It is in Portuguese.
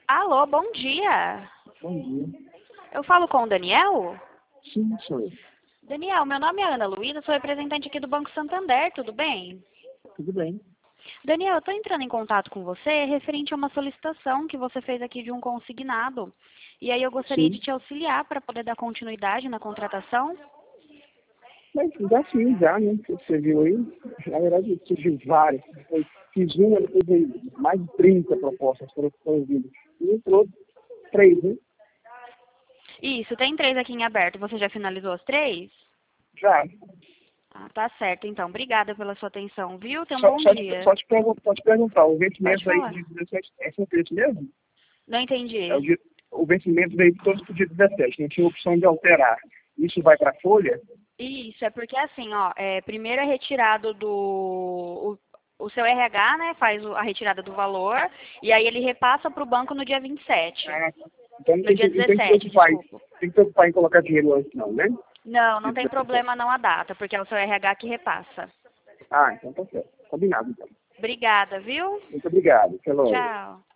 Alô, bom dia. Bom dia. Eu falo com o Daniel? Sim, sou eu. Daniel, meu nome é Ana Luísa, sou representante aqui do Banco Santander, tudo bem? Tudo bem. Daniel, eu estou entrando em contato com você referente a uma solicitação que você fez aqui de um consignado. E aí eu gostaria de Sim. te auxiliar para poder dar continuidade na contratação. Mas já sim, já, né? Você viu aí. Na verdade, surgiu várias. Eu fiz uma, depois veio mais de 30 propostas foram vindo. E entrou 3, né? Isso, tem 3 aqui em aberto. Você já finalizou as 3? Já. Ah, tá certo, então. Obrigada pela sua atenção, viu? Tenha um Só, bom só, te, dia. só, te perguntar, o Pode vencimento aí do falar. dia 17 é sempre esse mesmo? Não É entendi. o vencimento veio todos pro dia 17, não tinha opção de alterar. Isso vai para a folha? Isso, é porque assim, ó, primeiro é retirado o seu RH, né, faz a retirada do valor, e aí ele repassa para o banco no dia 27. Ah, então No dia não tem que 17, preocupar, desculpa. tem que preocupar em colocar dinheiro antes não, né? Não, não Dia tem 17. problema não a data, porque é o seu RH que repassa. Ah, então tá certo. Combinado, então. Obrigada, viu? Muito obrigado. Até logo. Tchau.